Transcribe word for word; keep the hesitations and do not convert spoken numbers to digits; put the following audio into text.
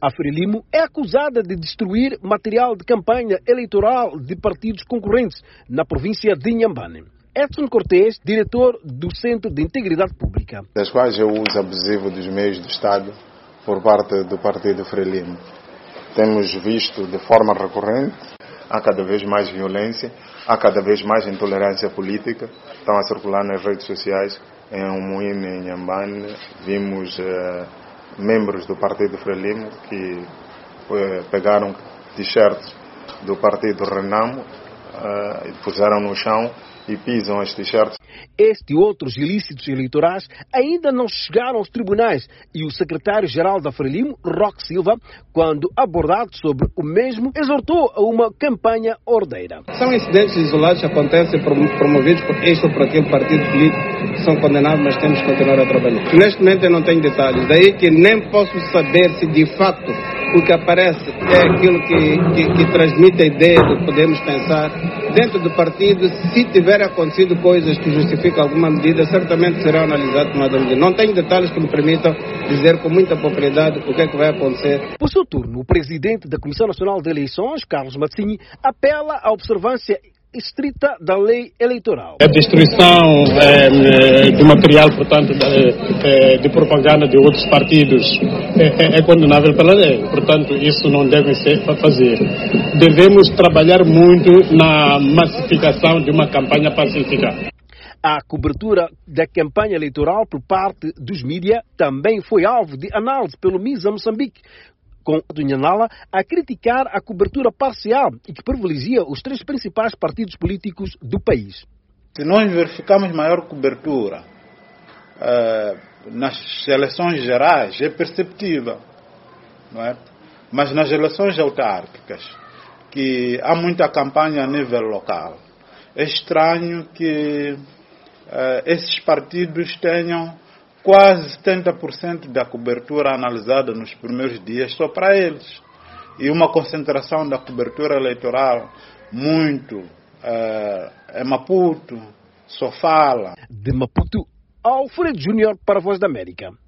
A Frelimo é acusada de destruir material de campanha eleitoral de partidos concorrentes na província de Inhambane. Edson Cortés, diretor do Centro de Integridade Pública. Das quais é o uso abusivo dos meios do Estado por parte do partido Frelimo. Temos visto de forma recorrente, há cada vez mais violência, há cada vez mais intolerância política. Estão a circular nas redes sociais, em Umuíne, em Inhambane, vimos uh, membros do partido Frelimo que uh, pegaram t-shirts do partido Renamo uh, e puseram no chão e pisam as t-shirts. Este e outros ilícitos eleitorais ainda não chegaram aos tribunais e o secretário-geral da Frelimo, Roque Silva, quando abordado sobre o mesmo, exortou a uma campanha ordeira. São incidentes isolados que acontecem promovidos por este ou por aquele partido político que são condenados, mas temos que continuar a trabalhar. Neste momento eu não tenho detalhes, daí que nem posso saber se de facto o que aparece é aquilo que, que, que transmite a ideia do que podemos pensar dentro do partido. Se tiver acontecido coisas que justificam alguma medida, certamente será analisado com uma medida. Não tenho detalhes que me permitam dizer com muita propriedade o que é que vai acontecer. Por seu turno, o presidente da Comissão Nacional de Eleições, Carlos Mazzini, apela à observância estrita da lei eleitoral. A destruição é, de material, portanto, de, de propaganda de outros partidos é, é condenável pela lei. Portanto, isso não deve ser fazer. Devemos trabalhar muito na massificação de uma campanha pacífica. A cobertura da campanha eleitoral por parte dos mídias também foi alvo de análise pelo MISA Moçambique, com o Nhanala a criticar a cobertura parcial e que privilegia os três principais partidos políticos do país. Se nós verificamos maior cobertura uh, nas eleições gerais, é perceptível, não é? Mas nas eleições autárquicas, que há muita campanha a nível local, é estranho que uh, esses partidos tenham quase setenta por cento da cobertura analisada nos primeiros dias só para eles. E uma concentração da cobertura eleitoral muito uh, é Maputo, Sofala. De Maputo, Alfredo Júnior para a Voz da América.